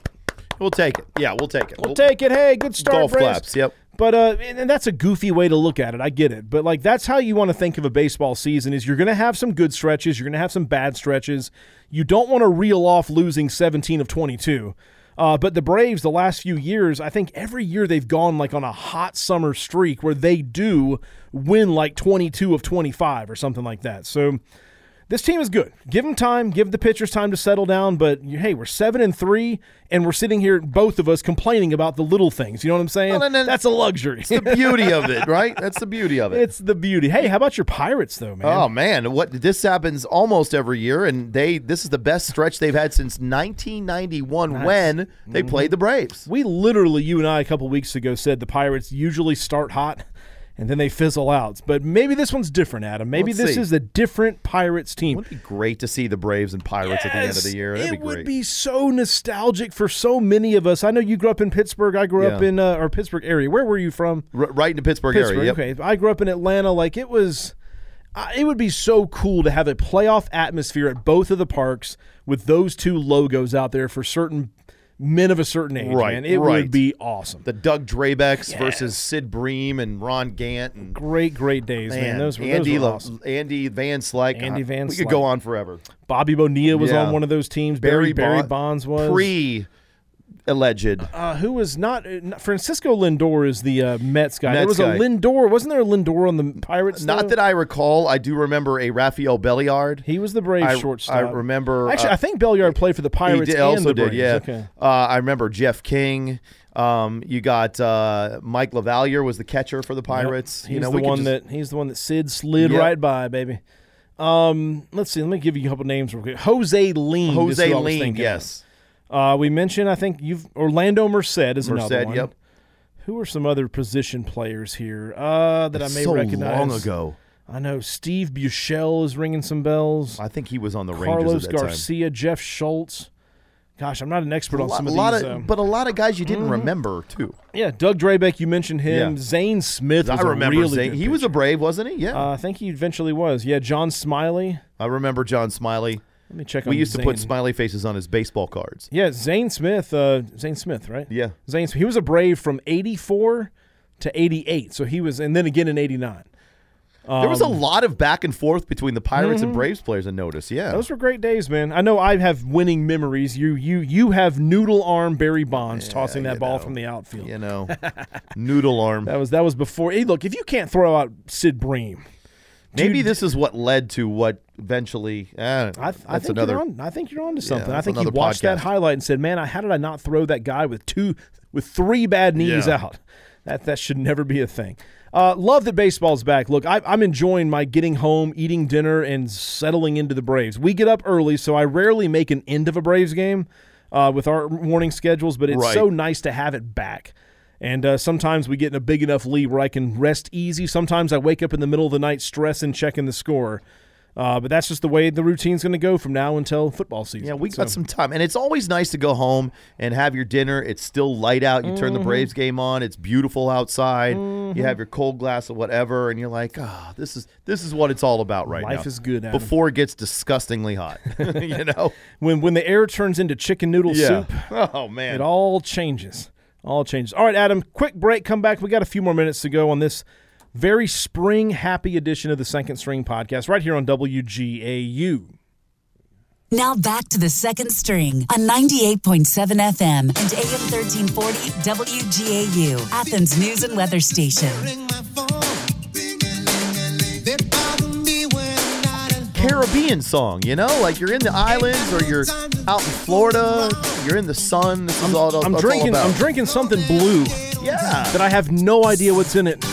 We'll take it. Yeah, we'll take it. We'll, we'll take it. Hey, good start, golf Braves. claps. Yep. But uh, and that's a goofy way to look at it. I get it. But like that's how you want to think of a baseball season: is you're going to have some good stretches, you're going to have some bad stretches. You don't want to reel off losing seventeen of twenty-two. Uh, but the Braves, the last few years, I think every year they've gone like on a hot summer streak where they do win like twenty-two of twenty-five or something like that. So this team is good. Give them time. Give the pitchers time to settle down. But, hey, we're seven and three, and we're sitting here, both of us, complaining about the little things. You know what I'm saying? Well, That's a luxury. It's the beauty of it, right? That's the beauty of it. It's the beauty. Hey, how about your Pirates, though, man? Oh, man. What this happens almost every year, and they this is the best stretch they've had since nineteen ninety-one nice. when they mm-hmm. played the Braves. We literally, you and I, a couple weeks ago, said the Pirates usually start hot, and then they fizzle out. But maybe this one's different, Adam. Maybe Let's this see. is a different Pirates team. It would be great to see the Braves and Pirates yes, at the end of the year. That'd it be great. would be so nostalgic for so many of us. I know you grew up in Pittsburgh. I grew yeah. up in uh, our Pittsburgh area. Where were you from? R- right in the Pittsburgh, Pittsburgh area. Yep. Okay. I grew up in Atlanta. Like it was, uh, it would be so cool to have a playoff atmosphere at both of the parks with those two logos out there for certain men of a certain age, right, man. It right. would be awesome. The Doug Drabeks yeah. versus Sid Bream and Ron Gant. And great, great days, man. man. Those were, Andy, those were awesome. Andy Van Slyke. Andy Van We Slyke. could go on forever. Bobby Bonilla was yeah. on one of those teams. Barry, Barry, Barry Bonds was. Pre- Alleged. Uh, who was not, not – Francisco Lindor is the uh, Mets guy. Mets there was guy. a Lindor. Wasn't there a Lindor on the Pirates? Not though? that I recall. I do remember a Rafael Belliard. He was the Braves I, shortstop. I remember – Actually, uh, I think Belliard played for the Pirates he did, and also the Braves. did, yeah. Okay. Uh, I remember Jeff King. Um, you got uh, Mike LaValliere was the catcher for the Pirates. Yep. He's you know, the one just, that he's the one that Sid slid yep. right by, baby. Um, let's see. Let me give you a couple names real quick. Jose Lean. Jose Lean, yes. Uh, we mentioned, I think you've Orlando Merced is Merced, another one. Yep. Who are some other position players here uh, that That's I may so recognize? long ago. I know Steve Buechele is ringing some bells. I think he was on the Carlos Rangers at that Garcia, time. Jeff Schultz. Gosh, I'm not an expert a on lot, some of a lot these. Of, um, but a lot of guys you didn't mm-hmm. remember, too. Yeah, Doug Drabek, you mentioned him. Yeah. Zane Smith was I remember a really Zane. good He pitcher. was a Brave, wasn't he? Yeah. Uh, I think he eventually was. Yeah, John Smiley. I remember John Smiley. Let me check on We used Zane. to put smiley faces on his baseball cards. Yeah, Zane Smith. Uh, Zane Smith, right? Yeah. Zane. He was a Brave from eighty-four to eighty-eight. So he was, and then again in eighty-nine. Um, there was a lot of back and forth between the Pirates mm-hmm. and Braves players, I noticed. Yeah. Those were great days, man. I know I have winning memories. You you you have noodle arm Barry Bonds yeah, tossing that ball know. from the outfield. You know, noodle arm. That was that was before. Hey, look, if you can't throw out Sid Bream, maybe dude, this is what led to what eventually. Uh, I, th- I think another. you're on. I think you're on to something. Yeah, I think you another watched podcast. that highlight and said, "Man, I, how did I not throw that guy with two with three bad knees Yeah. out?" That that should never be a thing. Uh, love that baseball's back. Look, I, I'm enjoying my getting home, eating dinner, and settling into the Braves. We get up early, so I rarely make an end of a Braves game uh, with our morning schedules, but it's Right. so nice to have it back. And uh, sometimes we get in a big enough lead where I can rest easy. Sometimes I wake up in the middle of the night stressing, checking the score. Uh, but that's just the way the routine's going to go from now until football season. Yeah, we so. got some time. And it's always nice to go home and have your dinner. It's still light out. You mm-hmm. turn the Braves game on. It's beautiful outside. Mm-hmm. You have your cold glass of whatever, and you're like, ah, oh, this is this is what it's all about right Life now. Life is good, Adam. Before it gets disgustingly hot, you know? When, when the air turns into chicken noodle yeah. soup, oh, man. It all changes. All changes. All right, Adam, quick break. Come back. We got a few more minutes to go on this very spring happy edition of the Second String Podcast right here on W G A U. Now back to the Second String on ninety-eight point seven F M and A M thirteen forty W G A U, Athens News and Weather Station. Caribbean song, you know, like you're in the islands or you're out in Florida, you're in the sun. This is I'm, all, I'm that's drinking. all about. I'm drinking something blue. Yeah, that I have no idea what's in it.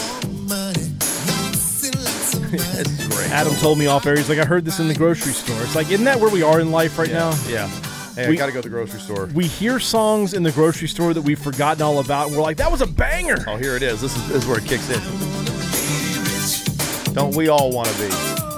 That's great. Adam told me off air. He's like, I heard this in the grocery store. It's like, isn't that where we are in life right yeah, now? Yeah. Hey, we, I got to go to the grocery store. We hear songs in the grocery store that we've forgotten all about, and we're like, that was a banger. Oh, here it is. This is, this is where it kicks in. Don't we all want to be?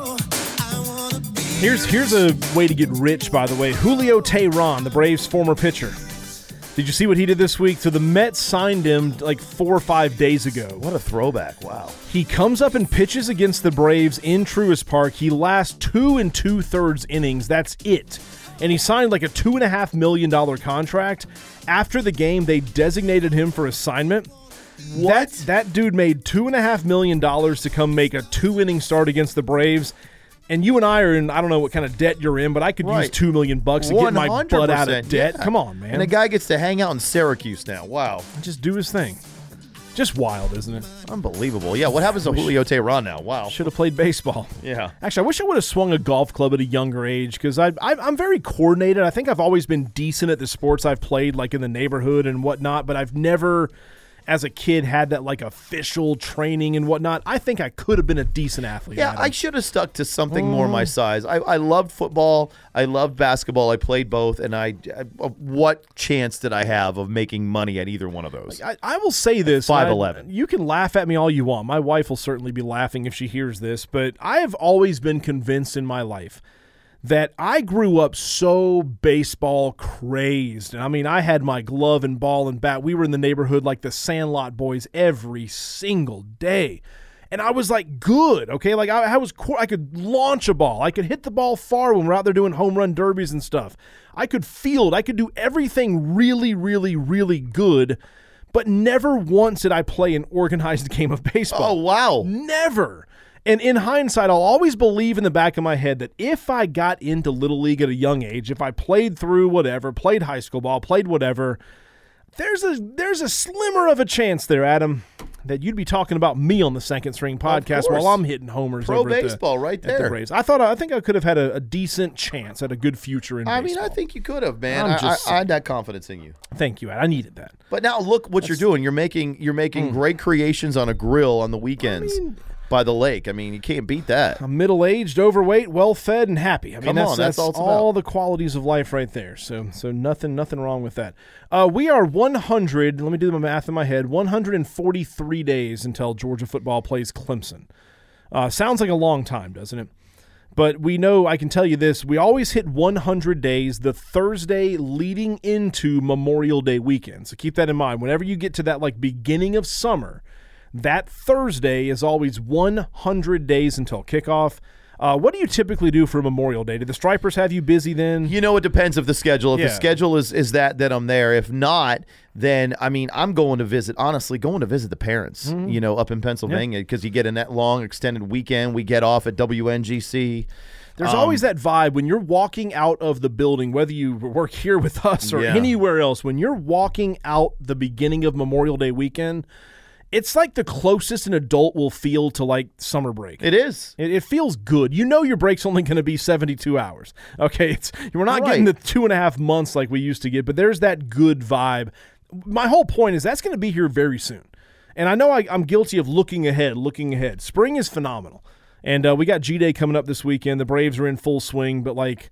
Here's here's a way to get rich, by the way. Julio Teheran, the Braves' former pitcher. Did you see what he did this week? So the Mets signed him like four or five days ago. What a throwback. Wow. He comes up and pitches against the Braves in Truist Park. He lasts two and two-thirds innings. That's it. And he signed like a two point five million dollars contract. After the game, they designated him for assignment. What? That, that dude made two point five million dollars to come make a two-inning start against the Braves. And you and I are in, I don't know what kind of debt you're in, but I could right. use two million bucks to get my butt out of debt. Yeah. Come on, man. And the guy gets to hang out in Syracuse now. Wow. Just do his thing. Just wild, isn't it? Unbelievable. Yeah, what happens to Julio Teheran now? Wow. Should have played baseball. Yeah. Actually, I wish I would have swung a golf club at a younger age because I, I, I'm very coordinated. I think I've always been decent at the sports I've played, like in the neighborhood and whatnot, but I've never, as a kid, had that like official training and whatnot. I think I could have been a decent athlete. Yeah, Adam. I should have stuck to something Mm. more my size. I, I loved football. I loved basketball. I played both, and I, I what chance did I have of making money at either one of those? I, I will say this. five eleven. You can laugh at me all you want. My wife will certainly be laughing if she hears this, but I have always been convinced in my life that I grew up so baseball crazed. And I mean, I had my glove and ball and bat. We were in the neighborhood like the Sandlot boys every single day. And I was like good, okay? Like I, I was, I could launch a ball. I could hit the ball far when we're out there doing home run derbies and stuff. I could field. I could do everything really, really, really good. But never once did I play an organized game of baseball. Oh, wow. Never. And in hindsight, I'll always believe in the back of my head that if I got into Little League at a young age, if I played through whatever, played high school ball, played whatever, there's a there's a slimmer of a chance there, Adam, that you'd be talking about me on the Second String Podcast while I'm hitting homers Pro over baseball at the, right at the there. Braves. I thought I think I could have had a, a decent chance at a good future in I baseball. mean, I think you could have, man. I'm I, just I, I had that confidence in you. Thank you, Ed. I needed that. But now look what That's- you're doing. You're making you're making Mm. great creations on a grill on the weekends. I mean, by the lake. I mean, you can't beat that. I'm middle-aged, overweight, well-fed, and happy. I mean, Come that's, on, that's, that's all it's all about. the qualities of life right there. So, so nothing, nothing wrong with that. Uh, we are one hundred. Let me do the math in my head. one hundred forty-three days until Georgia football plays Clemson. Uh, sounds like a long time, doesn't it? But we know, I can tell you this, we always hit one hundred days the Thursday leading into Memorial Day weekend. So keep that in mind. Whenever you get to that like beginning of summer, that Thursday is always one hundred days until kickoff. Uh, what do you typically do for Memorial Day? Do the Stripers have you busy then? You know, it depends of the schedule. If Yeah. the schedule is, is that, then I'm there. If not, then, I mean, I'm going to visit, honestly, going to visit the parents, Mhm. you know, up in Pennsylvania, because you get in that long extended weekend. We get off at W N G C. There's Um, always that vibe when you're walking out of the building, whether you work here with us or Yeah. anywhere else, when you're walking out the beginning of Memorial Day weekend, it's like the closest an adult will feel to like summer break. It is. It, it feels good. You know your break's only going to be seventy-two hours. Okay, it's we're not Right. getting the two and a half months like we used to get, but there's that good vibe. My whole point is that's going to be here very soon. And I know I, I'm guilty of looking ahead, looking ahead. Spring is phenomenal. And uh, we got G-Day coming up this weekend. The Braves are in full swing, but like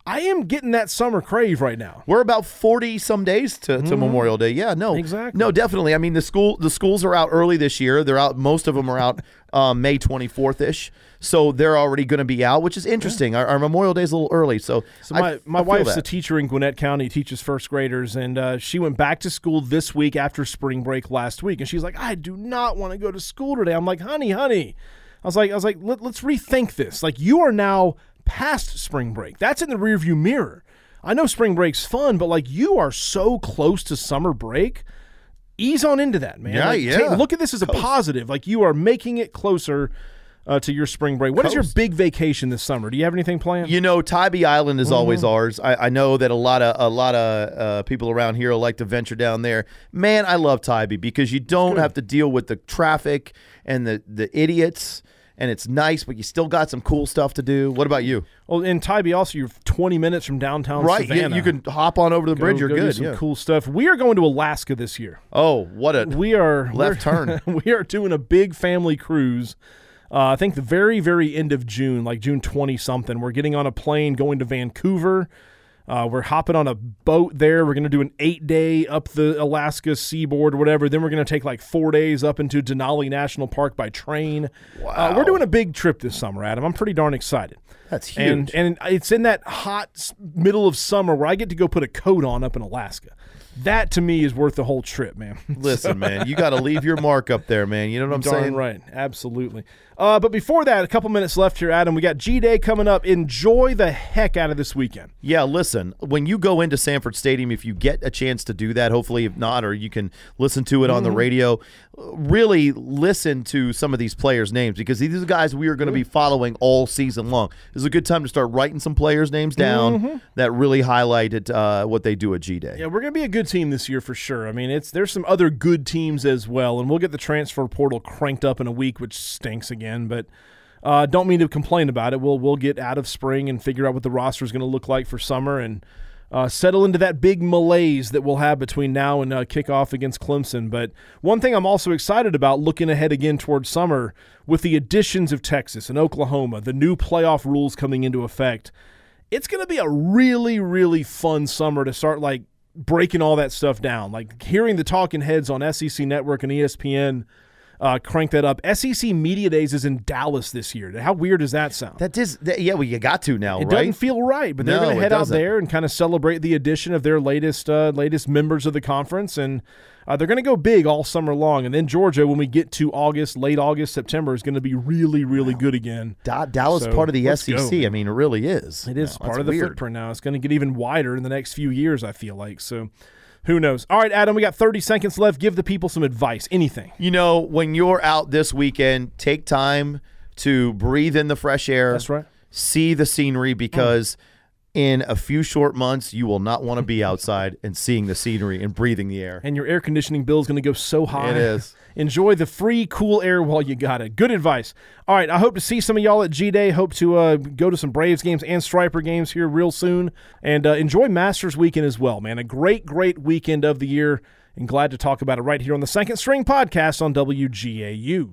I am getting that summer crave right now. We're about forty some days to, to Mhm. Memorial Day. Yeah, no, Exactly. no, definitely. I mean, the school the schools are out early this year. They're out. Most of them are out um, May twenty-fourth ish. So they're already going to be out, which is interesting. Our, our Memorial Day is a little early. So, So my, I, my I feel wife's that. a teacher in Gwinnett County, teaches first graders, and uh, she went back to school this week after spring break last week, and she's like, I do not want to go to school today. I'm like, honey, honey. I was like, I was like, Let, let's rethink this. Like, you are now past spring break. That's in the rearview mirror. I know spring break's fun, but like you are so close to summer break. Ease on into that, man. Yeah, Like, yeah. take- look at this as a Coast. positive. Like you are making it closer uh, to your spring break. What is your Coast. big vacation this summer? Do you have anything planned? You know, Tybee Island is always Mm-hmm. ours. I, I know that a lot of a lot of uh, people around here like to venture down there. Man, I love Tybee because you don't have to deal with the traffic and the the idiots, and it's nice, but you still got some cool stuff to do. What about you? Well, in Tybee, also, you're twenty minutes from downtown Right, you, Savannah. you can hop on over the Go- bridge. You're go do good. some yeah. cool stuff. We are going to Alaska this year. Oh, what a We are left we're- turn. We are doing a big family cruise. Uh, I think the very, very end of June, like June twentieth something. We're getting on a plane going to Vancouver. Uh, we're hopping on a boat there. We're going to do an eight-day up the Alaska seaboard or whatever. Then we're going to take like four days up into Denali National Park by train. Wow. Uh, we're doing a big trip this summer, Adam. I'm pretty darn excited. That's huge. And, and it's in that hot s- middle of summer where I get to go put a coat on up in Alaska. That, to me, is worth the whole trip, man. Listen, man, you got to leave your mark up there, man. You know what I'm Darn saying? right. Absolutely. Uh, but before that, a couple minutes left here, Adam. We got G-Day coming up. Enjoy the heck out of this weekend. Yeah, listen, when you go into Sanford Stadium, if you get a chance to do that, hopefully if not, or you can listen to it on the Mhm. radio, really listen to some of these players' names because these are the guys we are going to be following all season long. This is a good time to start writing some players' names down Mhm. that really highlighted uh, what they do at G-Day. Yeah, we're going to be a good team this year for sure. I mean, it's there's some other good teams as well, and we'll get the transfer portal cranked up in a week, which stinks again, but uh, don't mean to complain about it. We'll we'll get out of spring and figure out what the roster is going to look like for summer and uh, settle into that big malaise that we'll have between now and uh, kickoff against Clemson. But one thing I'm also excited about looking ahead again towards summer with the additions of Texas and Oklahoma, the new playoff rules coming into effect, it's going to be a really, really fun summer to start like breaking all that stuff down, like hearing the talking heads on S E C Network and E S P N uh, crank that up. S E C Media Days is in Dallas this year. How weird does that sound? That is, that, yeah, well, you got to now, It right? doesn't feel right, but they're No, going to it head out doesn't. there and kind of celebrate the addition of their latest uh, latest members of the conference, and uh, they're going to go big all summer long. And then Georgia, when we get to August, late August, September, is going to be really, really good again. Da- Dallas So, part of the let's S E C. go. I mean, it really is. It is No, part that's of the weird. footprint now. It's going to get even wider in the next few years, I feel like. So who knows? All right, Adam, we got thirty seconds left. Give the people some advice, anything. You know, when you're out this weekend, take time to breathe in the fresh air. That's right. See the scenery because in a few short months, you will not want to be outside and seeing the scenery and breathing the air. And your air conditioning bill is going to go so high. It is. Enjoy the free, cool air while you got it. Good advice. All right, I hope to see some of y'all at G-Day. Hope to uh, go to some Braves games and Striper games here real soon. And uh, enjoy Masters weekend as well, man. A great, great weekend of the year. And glad to talk about it right here on the Second String Podcast on W G A U.